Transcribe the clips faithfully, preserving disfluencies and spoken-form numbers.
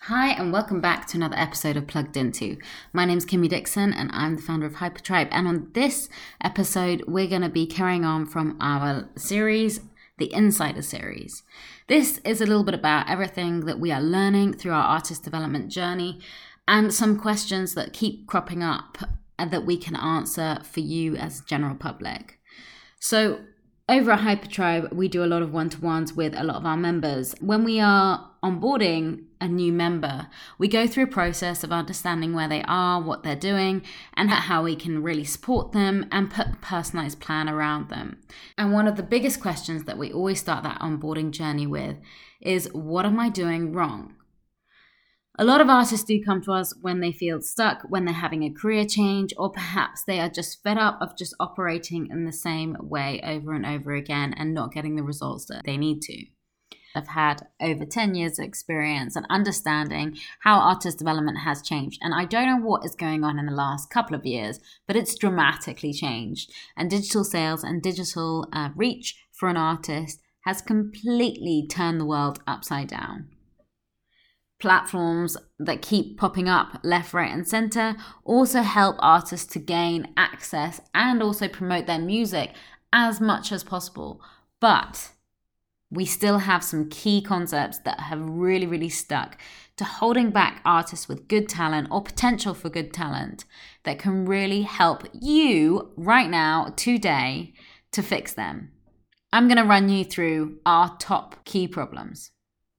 Hi and welcome back to another episode of Plugged Into. My name's Kimmy Dixon and I'm the founder of Hypertribe. And on this episode, we're going to be carrying on from our series, the Insider series. This is a little bit about everything that we are learning through our artist development journey and some questions that keep cropping up and that we can answer for you as general public. So over at Hypertribe, we do a lot of one-to-ones with a lot of our members. When we are onboarding a new member, we go through a process of understanding where they are, what they're doing, and how we can really support them and put a personalized plan around them. And one of the biggest questions that we always start that onboarding journey with is, what am I doing wrong? A lot of artists do come to us when they feel stuck, when they're having a career change, or perhaps they are just fed up of just operating in the same way over and over again and not getting the results that they need to. I've had over ten years of experience and understanding how artist development has changed. And I don't know what is going on in the last couple of years, but it's dramatically changed. And digital sales and digital uh, reach for an artist has completely turned the world upside down. Platforms that keep popping up left, right, and center also help artists to gain access and also promote their music as much as possible. But we still have some key concepts that have really, really stuck to holding back artists with good talent or potential for good talent that can really help you right now, today, to fix them. I'm going to run you through our top key problems.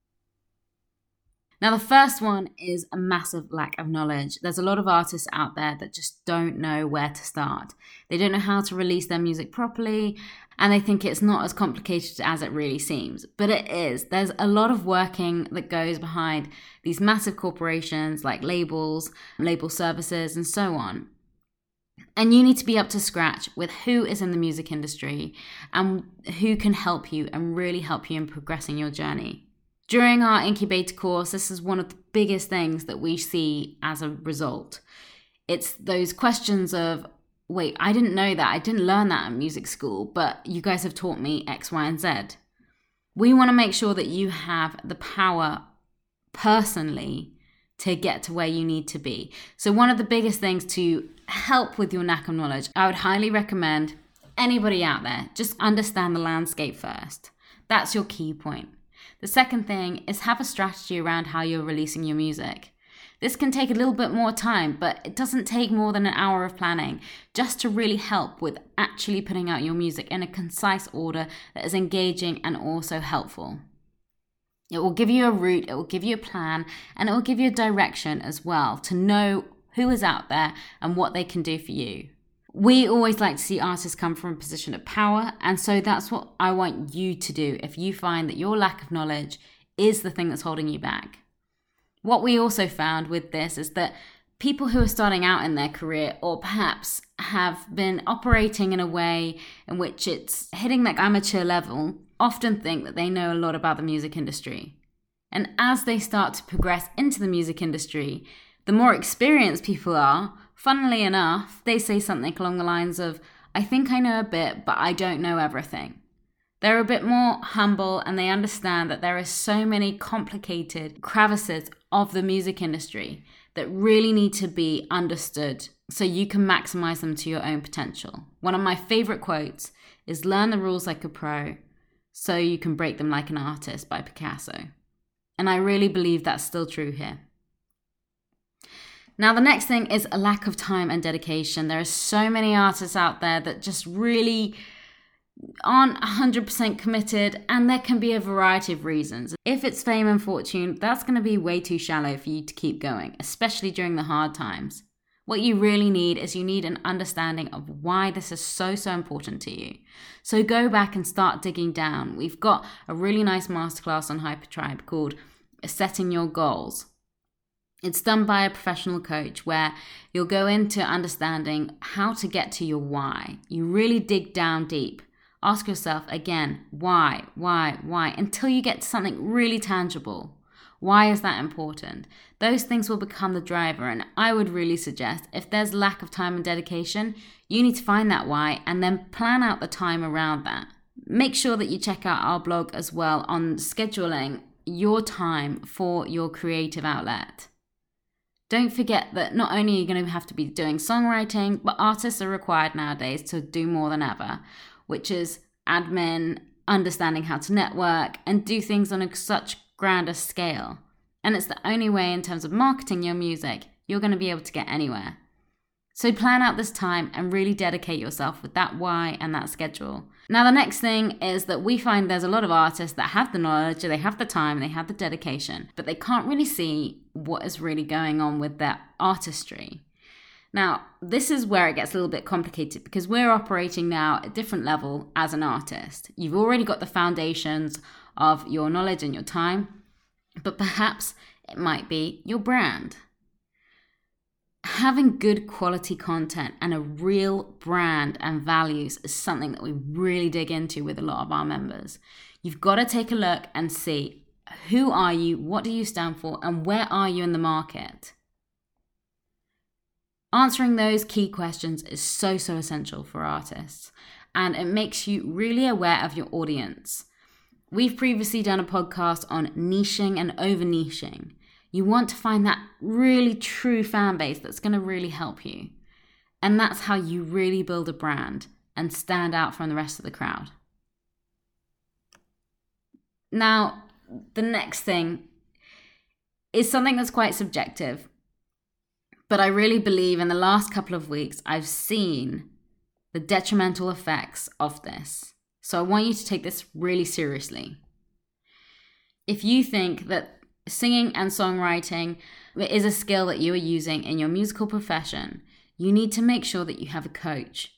Now, the first one is a massive lack of knowledge. There's a lot of artists out there that just don't know where to start. They don't know how to release their music properly, and they think it's not as complicated as it really seems. But it is. There's a lot of working that goes behind these massive corporations like labels, label services, and so on. And you need to be up to scratch with who is in the music industry and who can help you and really help you in progressing your journey. During our incubator course, this is one of the biggest things that we see as a result. It's those questions of, wait, I didn't know that. I didn't learn that at music school, but you guys have taught me X, Y, and Z. We want to make sure that you have the power personally to get to where you need to be. So one of the biggest things to help with your knack of knowledge, I would highly recommend anybody out there, just understand the landscape first. That's your key point. The second thing is have a strategy around how you're releasing your music. This can take a little bit more time, but it doesn't take more than an hour of planning just to really help with actually putting out your music in a concise order that is engaging and also helpful. It will give you a route, it will give you a plan, and it will give you a direction as well to know who is out there and what they can do for you. We always like to see artists come from a position of power, and so that's what I want you to do if you find that your lack of knowledge is the thing that's holding you back. What we also found with this is that people who are starting out in their career or perhaps have been operating in a way in which it's hitting that amateur level often think that they know a lot about the music industry. And as they start to progress into the music industry, the more experienced people are, funnily enough, they say something along the lines of, I think I know a bit, but I don't know everything. They're a bit more humble and they understand that there are so many complicated crevices of the music industry that really need to be understood so you can maximize them to your own potential. One of my favorite quotes is, learn the rules like a pro so you can break them like an artist, by Picasso. And I really believe that's still true here. Now, the next thing is a lack of time and dedication. There are so many artists out there that just really aren't one hundred percent committed, and there can be a variety of reasons. If it's fame and fortune, that's going to be way too shallow for you to keep going, especially during the hard times. What you really need is you need an understanding of why this is so, so important to you. So go back and start digging down. We've got a really nice masterclass on Hypertribe called Setting Your Goals. It's done by a professional coach where you'll go into understanding how to get to your why. You really dig down deep. Ask yourself again, why, why, why, until you get to something really tangible. Why is that important? Those things will become the driver, and I would really suggest if there's lack of time and dedication, you need to find that why and then plan out the time around that. Make sure that you check out our blog as well on scheduling your time for your creative outlet. Don't forget that not only are you going to have to be doing songwriting, but artists are required nowadays to do more than ever, which is admin, understanding how to network, and do things on a such grander scale. And it's the only way in terms of marketing your music you're going to be able to get anywhere. So plan out this time and really dedicate yourself with that why and that schedule. Now, the next thing is that we find there's a lot of artists that have the knowledge, they have the time, they have the dedication, but they can't really see what is really going on with their artistry. Now, this is where it gets a little bit complicated because we're operating now at a different level as an artist. You've already got the foundations of your knowledge and your time, but perhaps it might be your brand. Having good quality content and a real brand and values is something that we really dig into with a lot of our members. You've got to take a look and see, who are you, what do you stand for, and where are you in the market? Answering those key questions is so, so essential for artists, and it makes you really aware of your audience. We've previously done a podcast on niching and over-niching. You want to find that really true fan base that's going to really help you. And that's how you really build a brand and stand out from the rest of the crowd. Now, the next thing is something that's quite subjective. But I really believe in the last couple of weeks, I've seen the detrimental effects of this. So I want you to take this really seriously. If you think that singing and songwriting is a skill that you are using in your musical profession, you need to make sure that you have a coach.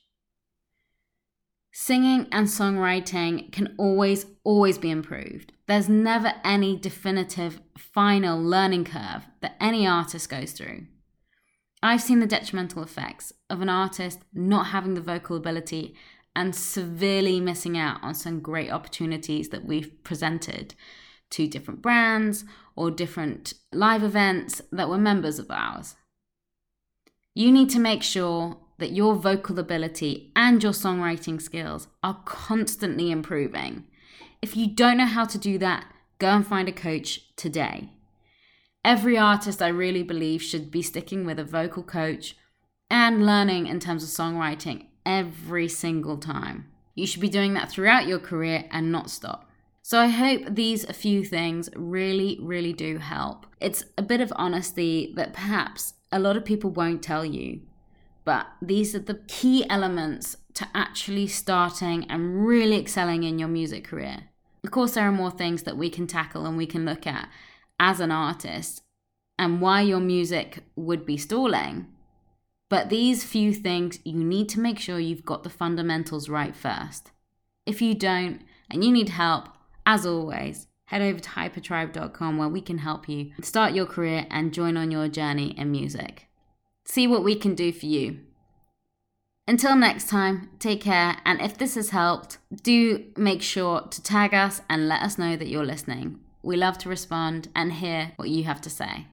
Singing and songwriting can always, always be improved. There's never any definitive final learning curve that any artist goes through. I've seen the detrimental effects of an artist not having the vocal ability and severely missing out on some great opportunities that we've presented to different brands or different live events that were members of ours. You need to make sure that your vocal ability and your songwriting skills are constantly improving. If you don't know how to do that, go and find a coach today. Every artist, I really believe, should be sticking with a vocal coach and learning in terms of songwriting every single time. You should be doing that throughout your career and not stop. So I hope these few things really, really do help. It's a bit of honesty that perhaps a lot of people won't tell you, but these are the key elements to actually starting and really excelling in your music career. Of course, there are more things that we can tackle and we can look at as an artist and why your music would be stalling. But these few things, you need to make sure you've got the fundamentals right first. If you don't and you need help, as always, head over to hypertribe dot com where we can help you start your career and join on your journey in music. See what we can do for you. Until next time, take care, and if this has helped, do make sure to tag us and let us know that you're listening. We love to respond and hear what you have to say.